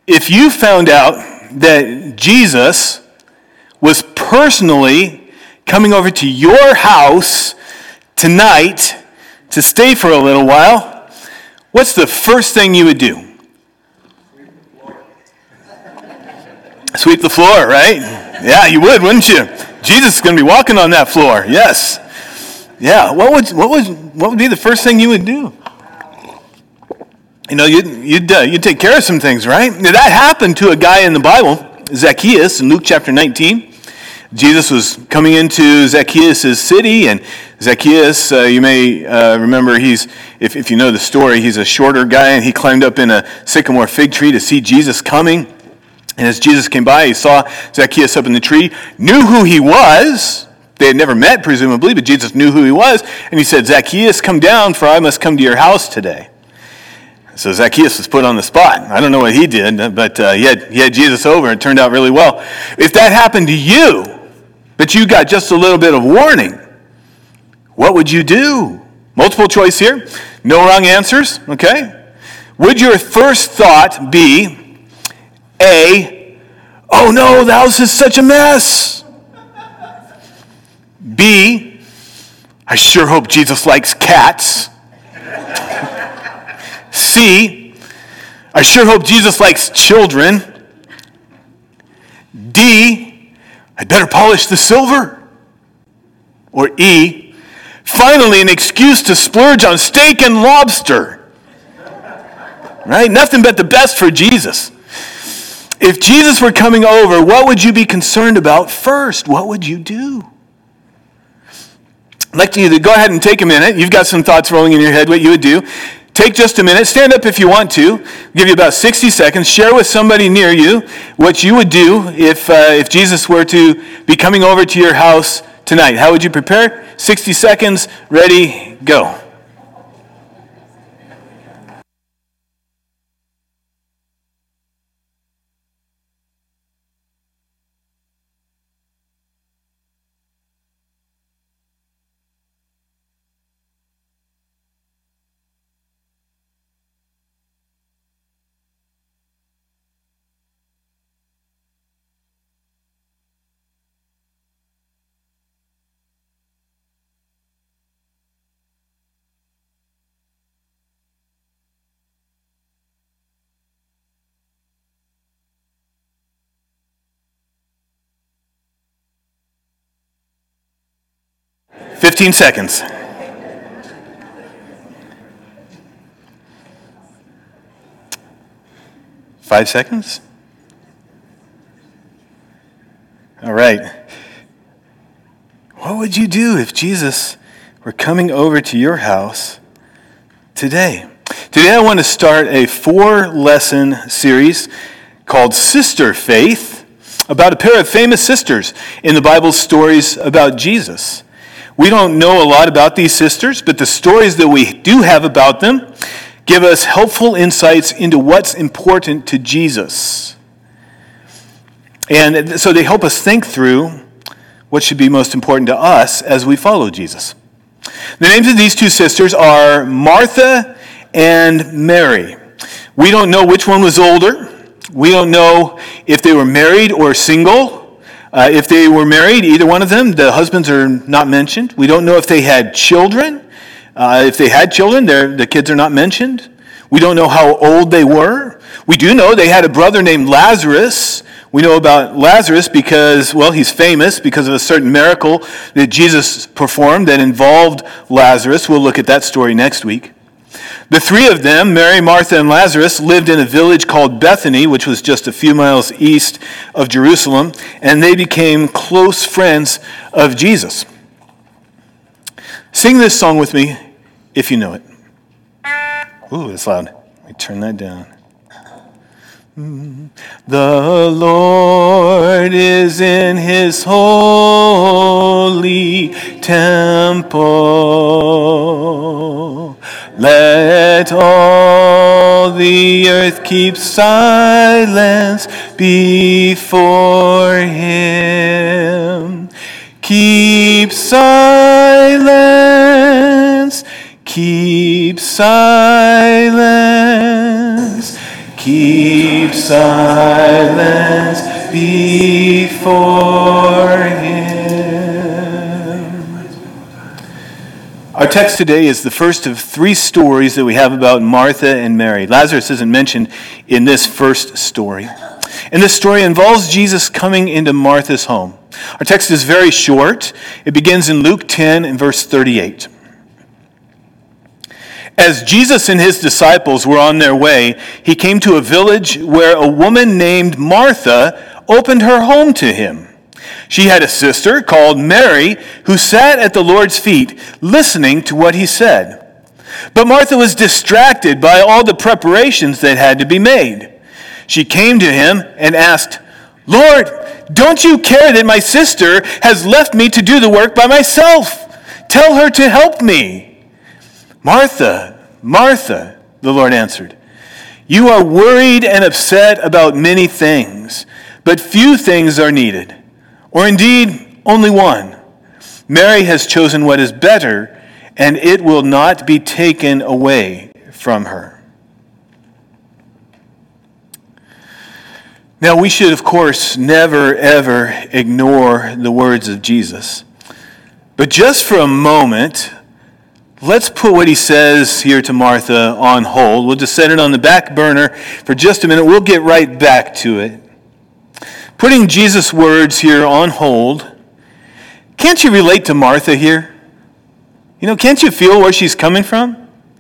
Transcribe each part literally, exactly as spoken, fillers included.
If you found out that Jesus was personally coming over to your house tonight to stay for a little while, what's the first thing you would do? Sweep the floor, right? Yeah, you would, wouldn't you? Jesus is going to be walking on that floor. Yes. Yeah. What would what would what would be the first thing you would do? You know, you'd you'd uh, you'd take care of some things, right? Now, that happened to a guy in the Bible, Zacchaeus, in Luke chapter nineteen. Jesus was coming into Zacchaeus' city, and Zacchaeus, uh, you may uh, remember, he's if if you know the story, he's a shorter guy, and he climbed up in a sycamore fig tree to see Jesus coming. And as Jesus came by, he saw Zacchaeus up in the tree, knew who he was. They had never met, presumably, but Jesus knew who he was. And he said, "Zacchaeus, come down, for I must come to your house today." So Zacchaeus was put on the spot. I don't know what he did, but uh, he, had, he had Jesus over, and it turned out really well. If that happened to you, but you got just a little bit of warning, what would you do? Multiple choice here. No wrong answers, okay? Would your first thought be, A, oh no, the house is such a mess? B, I sure hope Jesus likes cats. C, I sure hope Jesus likes children. D, I better polish the silver. Or E, finally an excuse to splurge on steak and lobster. Right? Nothing but the best for Jesus. If Jesus were coming over, what would you be concerned about first? What would you do? I'd like you to go ahead and take a minute. You've got some thoughts rolling in your head what you would do. Take just a minute. Stand up if you want to. I'll give you about sixty seconds. Share with somebody near you what you would do if uh, if Jesus were to be coming over to your house tonight. How would you prepare? sixty seconds. Ready, go. fifteen seconds. Five seconds? All right. What would you do if Jesus were coming over to your house today? Today I want to start a four-lesson series called Sister Faith, about a pair of famous sisters in the Bible's stories about Jesus. We don't know a lot about these sisters, but the stories that we do have about them give us helpful insights into what's important to Jesus. And so they help us think through what should be most important to us as we follow Jesus. The names of these two sisters are Martha and Mary. We don't know which one was older. We don't know if they were married or single. Uh, if they were married, either one of them, the husbands are not mentioned. We don't know if they had children. Uh, if they had children, the kids are not mentioned. We don't know how old they were. We do know they had a brother named Lazarus. We know about Lazarus because, well, he's famous because of a certain miracle that Jesus performed that involved Lazarus. We'll look at that story next week. The three of them, Mary, Martha, and Lazarus, lived in a village called Bethany, which was just a few miles east of Jerusalem, and they became close friends of Jesus. Sing this song with me if you know it. Ooh, it's loud. Let me turn that down. The Lord is in his holy temple. Let all the earth keep silence before him. Keep silence, keep silence. keep silence before him. Our text today is the first of three stories that we have about Martha and Mary. Lazarus isn't mentioned in this first story. And this story involves Jesus coming into Martha's home. Our text is very short. It begins in Luke ten and verse thirty-eight. As Jesus and his disciples were on their way, he came to a village where a woman named Martha opened her home to him. She had a sister called Mary who sat at the Lord's feet listening to what he said. But Martha was distracted by all the preparations that had to be made. She came to him and asked, "Lord, don't you care that my sister has left me to do the work by myself? Tell her to help me." "Martha, Martha," the Lord answered, "you are worried and upset about many things, but few things are needed, or indeed only one. Mary has chosen what is better, and it will not be taken away from her." Now, we should, of course, never, ever ignore the words of Jesus. But just for a moment, let's put what he says here to Martha on hold. We'll just set it on the back burner for just a minute. We'll get right back to it. Putting Jesus' words here on hold, can't you relate to Martha here? You know, can't you feel where she's coming from?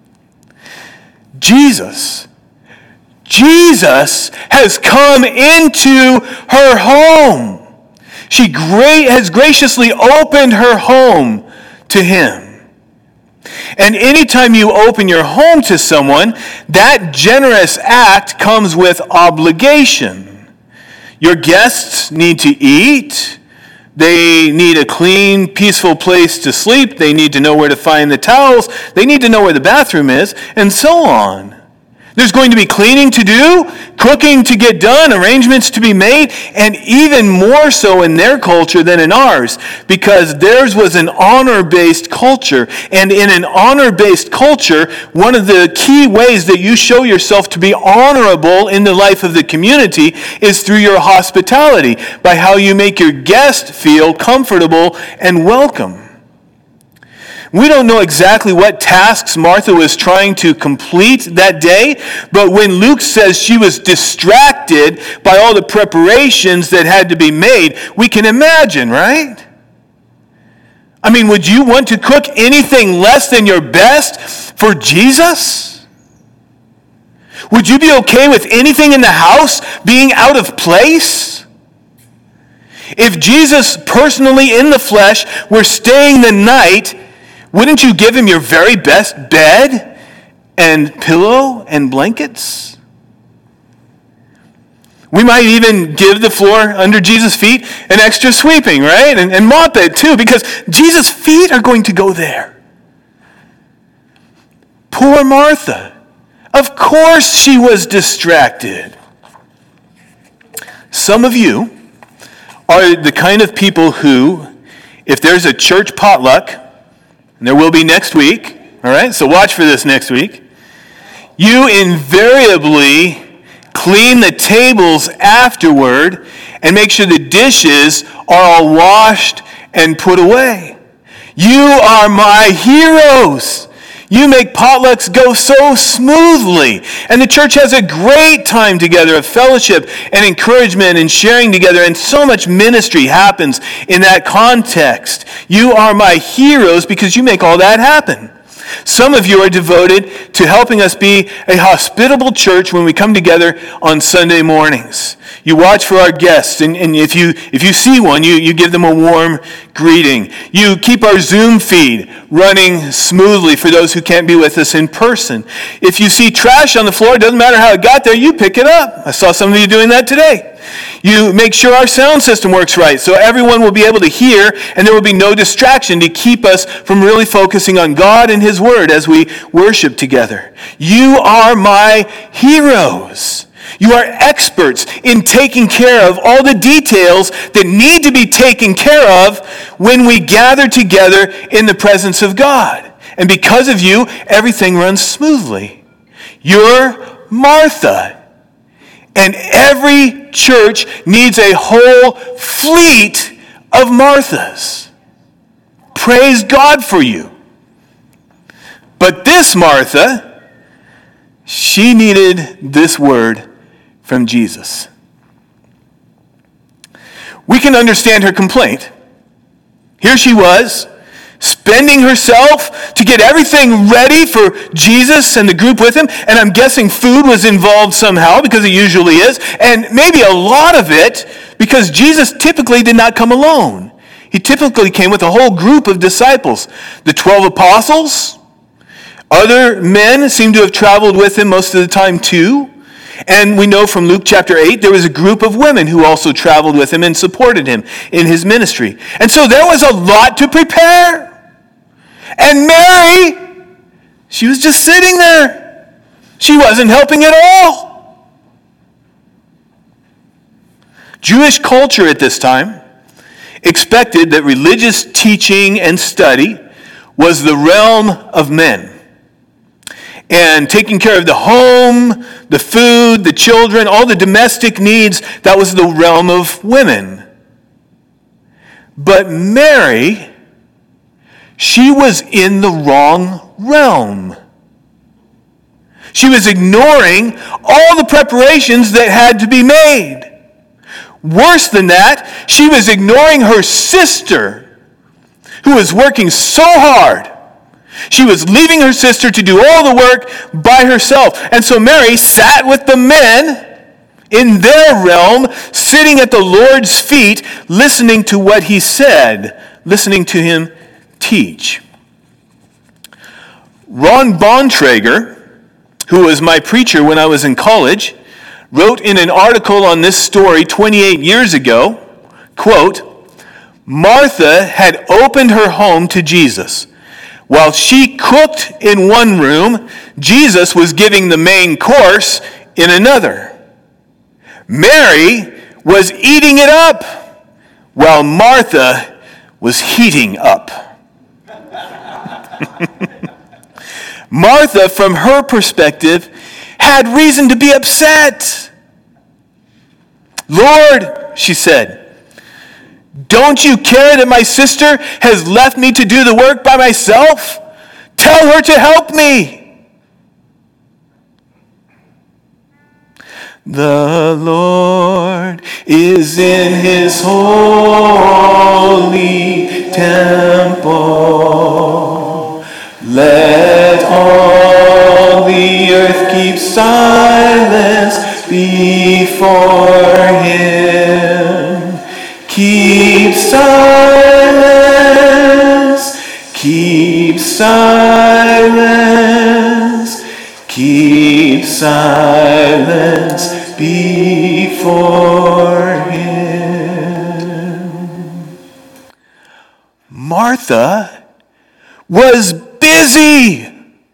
Jesus Jesus has come into her home. She gra- has graciously opened her home to him. And anytime you open your home to someone, that generous act comes with obligation. Your guests need to eat. They need a clean, peaceful place to sleep. They need to know where to find the towels. They need to know where the bathroom is, and so on. There's going to be cleaning to do, cooking to get done, arrangements to be made, and even more so in their culture than in ours, because theirs was an honor-based culture. And in an honor-based culture, one of the key ways that you show yourself to be honorable in the life of the community is through your hospitality, by how you make your guest feel comfortable and welcome. We don't know exactly what tasks Martha was trying to complete that day, but when Luke says she was distracted by all the preparations that had to be made, we can imagine, right? I mean, would you want to cook anything less than your best for Jesus? Would you be okay with anything in the house being out of place? If Jesus personally in the flesh were staying the night, wouldn't you give him your very best bed and pillow and blankets? We might even give the floor under Jesus' feet an extra sweeping, right? And, and mop it too, because Jesus' feet are going to go there. Poor Martha. Of course she was distracted. Some of you are the kind of people who, if there's a church potluck, and there will be next week, all right? So watch for this next week. You invariably clean the tables afterward and make sure the dishes are all washed and put away. You are my heroes. You make potlucks go so smoothly. And the church has a great time together of fellowship and encouragement and sharing together. And so much ministry happens in that context. You are my heroes because you make all that happen. Some of you are devoted to helping us be a hospitable church when we come together on Sunday mornings. You watch for our guests, and, and if you if you see one, you, you give them a warm greeting. You keep our Zoom feed running smoothly for those who can't be with us in person. If you see trash on the floor, it doesn't matter how it got there, you pick it up. I saw some of you doing that today. You make sure our sound system works right so everyone will be able to hear and there will be no distraction to keep us from really focusing on God and His Word as we worship together. You are my heroes. You are experts in taking care of all the details that need to be taken care of when we gather together in the presence of God. And because of you, everything runs smoothly. You're Martha. And every church needs a whole fleet of Marthas. Praise God for you. But this Martha, she needed this word from Jesus. We can understand her complaint. Here she was, spending herself to get everything ready for Jesus and the group with him. And I'm guessing food was involved somehow, because it usually is. And maybe a lot of it because Jesus typically did not come alone. He typically came with a whole group of disciples. The twelve apostles, other men seem to have traveled with him most of the time too. And we know from Luke chapter eight, there was a group of women who also traveled with him and supported him in his ministry. And so there was a lot to prepare. And Mary, she was just sitting there. She wasn't helping at all. Jewish culture at this time expected that religious teaching and study was the realm of men. And taking care of the home, the food, the children, all the domestic needs, that was the realm of women. But Mary, she was in the wrong realm. She was ignoring all the preparations that had to be made. Worse than that, she was ignoring her sister, who was working so hard. She was leaving her sister to do all the work by herself. And so Mary sat with the men in their realm, sitting at the Lord's feet, listening to what he said, listening to him teach. Ron Bontrager, who was my preacher when I was in college, wrote in an article on this story twenty-eight years ago, quote, "Martha had opened her home to Jesus. While she cooked in one room, Jesus was giving the main course in another. Mary was eating it up, while Martha was heating up." Martha, from her perspective, had reason to be upset. "Lord," she said, "don't you care that my sister has left me to do the work by myself? Tell her to help me." The Lord is in his holy temple. Let all the earth keep silence before him. Keep silence, keep silence, keep silence before him. Martha was busy.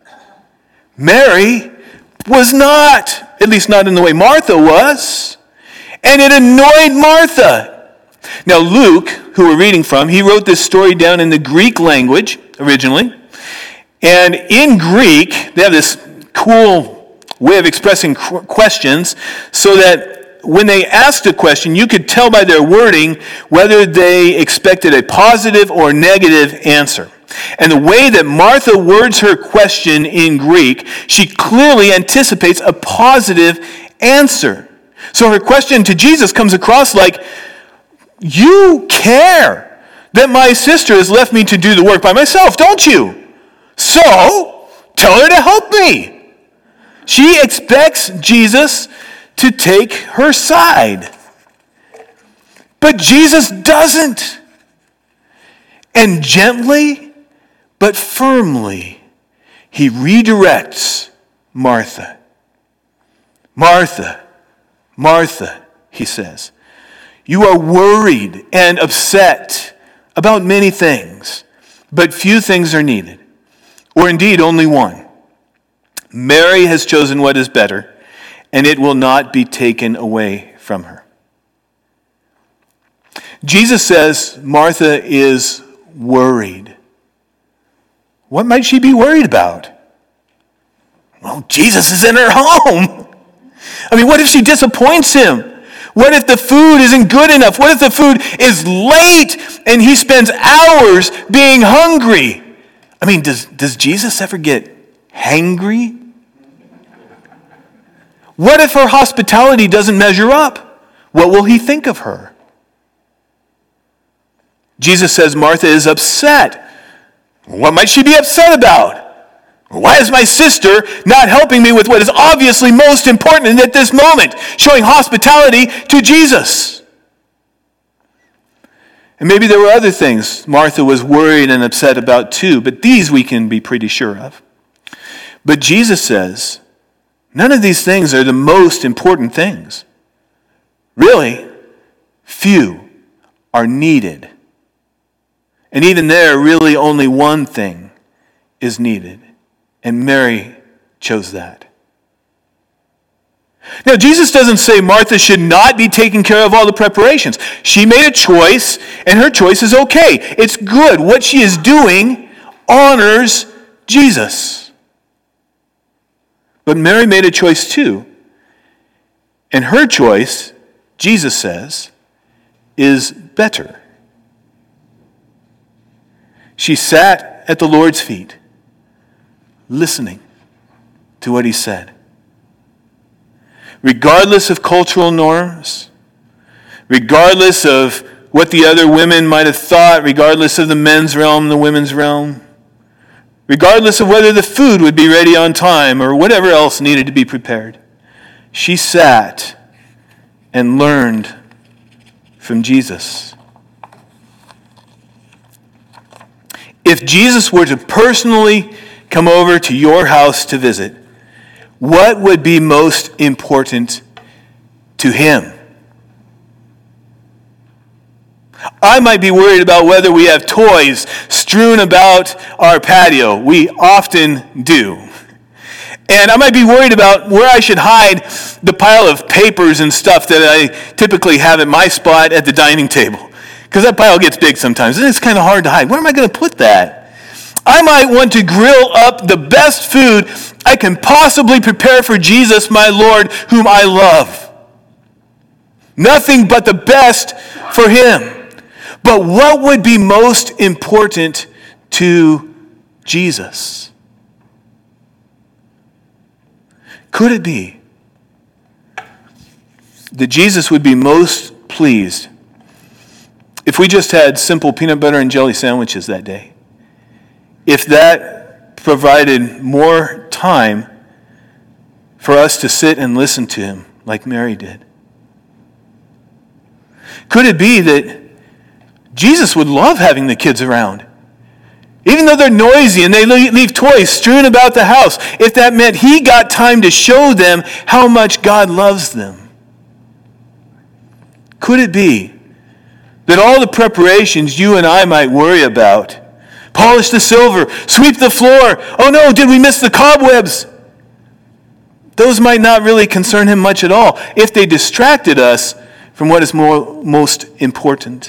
Mary was not, at least not in the way Martha was. And it annoyed Martha. Now Luke, who we're reading from, he wrote this story down in the Greek language originally. And in Greek, they have this cool way of expressing questions so that when they asked a question, you could tell by their wording whether they expected a positive or negative answer. And the way that Martha words her question in Greek, she clearly anticipates a positive answer. So her question to Jesus comes across like, "You care that my sister has left me to do the work by myself, don't you? So, tell her to help me." She expects Jesus to take her side. But Jesus doesn't. And gently but firmly, he redirects Martha. "Martha, Martha," he says, "you are worried and upset about many things, but few things are needed, or indeed only one. Mary has chosen what is better, and it will not be taken away from her." Jesus says Martha is worried. What might she be worried about? Well, Jesus is in her home. I mean, what if she disappoints him? What if the food isn't good enough? What if the food is late and he spends hours being hungry? I mean, does, does Jesus ever get hangry? What if her hospitality doesn't measure up? What will he think of her? Jesus says Martha is upset. What might she be upset about? Why is my sister not helping me with what is obviously most important at this moment? Showing hospitality to Jesus. And maybe there were other things Martha was worried and upset about too, but these we can be pretty sure of. But Jesus says, none of these things are the most important things. Really, few are needed. And even there, really only one thing is needed. And Mary chose that. Now, Jesus doesn't say Martha should not be taking care of all the preparations. She made a choice, and her choice is okay. It's good. What she is doing honors Jesus. But Mary made a choice too. And her choice, Jesus says, is better. She sat at the Lord's feet, listening to what he said. Regardless of cultural norms, regardless of what the other women might have thought, regardless of the men's realm, the women's realm, regardless of whether the food would be ready on time or whatever else needed to be prepared, she sat and learned from Jesus. If Jesus were to personally come over to your house to visit, what would be most important to him? I might be worried about whether we have toys strewn about our patio. We often do. And I might be worried about where I should hide the pile of papers and stuff that I typically have at my spot at the dining table. Because that pile gets big sometimes, and it's kind of hard to hide. Where am I going to put that? I might want to grill up the best food I can possibly prepare for Jesus, my Lord, whom I love. Nothing but the best for him. But what would be most important to Jesus? Could it be that Jesus would be most pleased if we just had simple peanut butter and jelly sandwiches that day? If that provided more time for us to sit and listen to him like Mary did? Could it be that Jesus would love having the kids around? Even though they're noisy and they leave toys strewn about the house, if that meant he got time to show them how much God loves them? Could it be that all the preparations you and I might worry about, polish the silver, sweep the floor, oh no, did we miss the cobwebs? Those might not really concern him much at all if they distracted us from what is more, most important.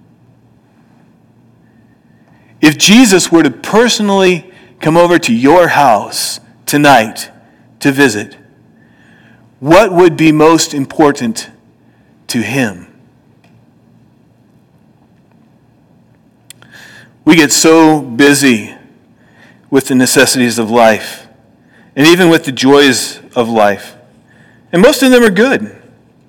If Jesus were to personally come over to your house tonight to visit, what would be most important to him? We get so busy with the necessities of life and even with the joys of life. And most of them are good.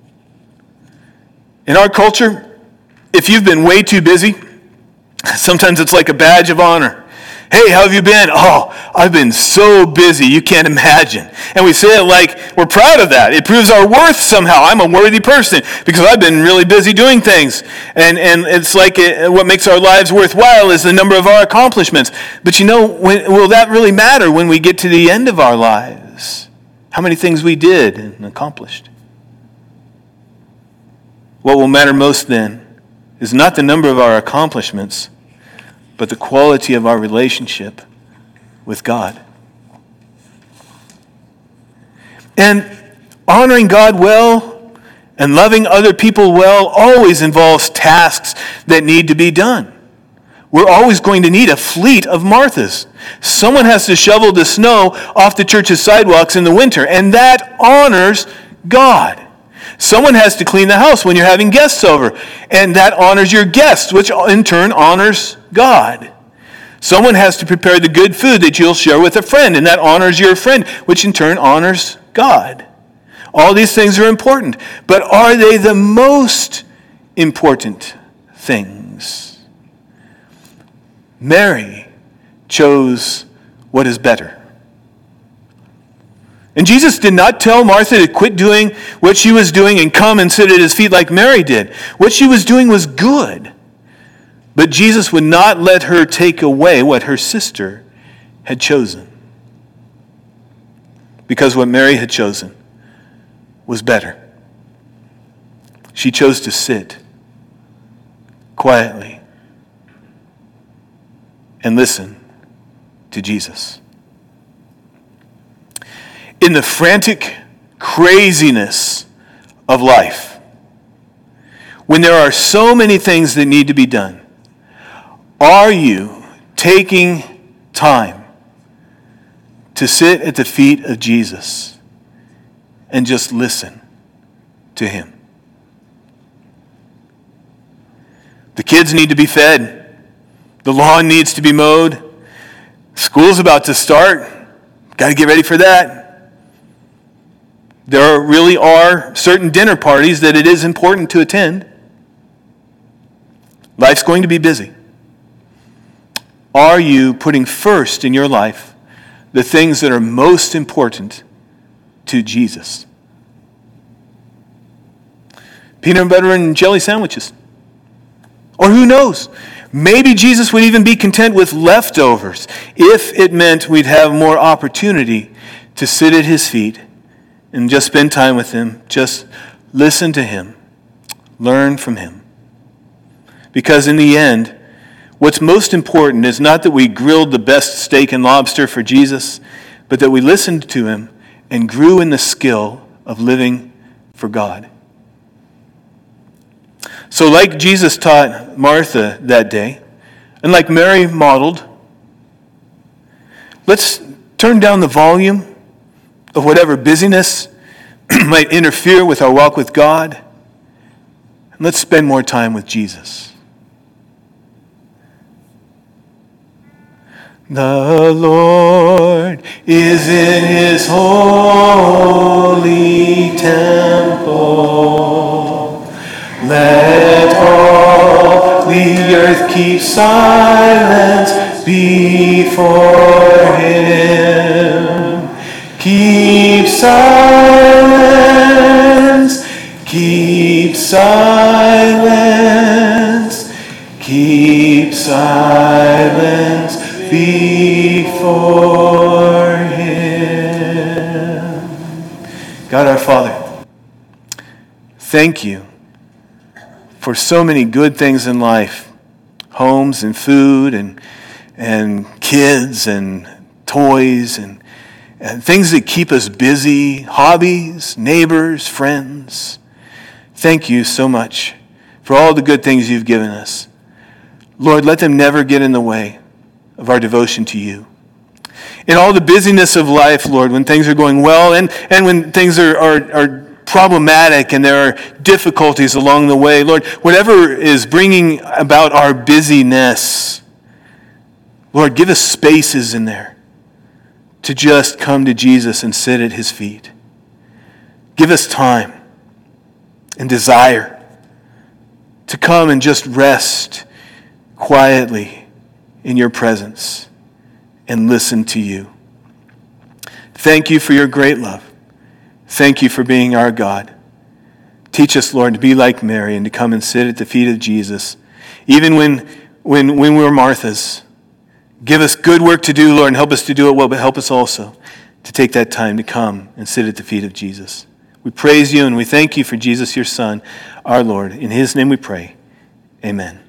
In our culture, if you've been way too busy, sometimes it's like a badge of honor. Hey, how have you been? Oh, I've been so busy, you can't imagine. And we say it like we're proud of that. It proves our worth somehow. I'm a worthy person because I've been really busy doing things. And and it's like it, what makes our lives worthwhile is the number of our accomplishments. But you know, when, will that really matter when we get to the end of our lives? How many things we did and accomplished? What will matter most then is not the number of our accomplishments, but the quality of our relationship with God. And honoring God well and loving other people well always involves tasks that need to be done. We're always going to need a fleet of Marthas. Someone has to shovel the snow off the church's sidewalks in the winter, and that honors God. Someone has to clean the house when you're having guests over, and that honors your guests, which in turn honors God. Someone has to prepare the good food that you'll share with a friend, and that honors your friend, which in turn honors God. All these things are important, but are they the most important things? Mary chose what is better. And Jesus did not tell Martha to quit doing what she was doing and come and sit at his feet like Mary did. What she was doing was good. But Jesus would not let her take away what her sister had chosen. Because what Mary had chosen was better. She chose to sit quietly and listen to Jesus. In the frantic craziness of life, when there are so many things that need to be done, are you taking time to sit at the feet of Jesus and just listen to him? The kids need to be fed. The lawn needs to be mowed. School's about to start. Got to get ready for that. There really are certain dinner parties that it is important to attend. Life's going to be busy. Are you putting first in your life the things that are most important to Jesus? Peanut butter and jelly sandwiches. Or who knows? Maybe Jesus would even be content with leftovers if it meant we'd have more opportunity to sit at his feet and just spend time with him, just listen to him, learn from him. Because in the end, what's most important is not that we grilled the best steak and lobster for Jesus, but that we listened to him and grew in the skill of living for God. So like Jesus taught Martha that day, and like Mary modeled, let's turn down the volume of whatever busyness might interfere with our walk with God, and let's spend more time with Jesus. The Lord is in his holy temple. Let all the earth keep silence before him. Keep silence, keep silence, keep silence before him. God our Father, thank you for so many good things in life. Homes and food and and kids and toys and, and things that keep us busy, hobbies, neighbors, friends. Thank you so much for all the good things you've given us. Lord, let them never get in the way of our devotion to you. In all the busyness of life, Lord, when things are going well and, and when things are, are, are problematic and there are difficulties along the way, Lord, whatever is bringing about our busyness, Lord, give us spaces in there to just come to Jesus and sit at his feet. Give us time and desire to come and just rest quietly in your presence and listen to you. Thank you for your great love. Thank you for being our God. Teach us, Lord, to be like Mary and to come and sit at the feet of Jesus, even when, when, when we're Marthas. Give us good work to do, Lord, and help us to do it well, but help us also to take that time to come and sit at the feet of Jesus. We praise you and we thank you for Jesus, your Son, our Lord. In his name we pray. Amen.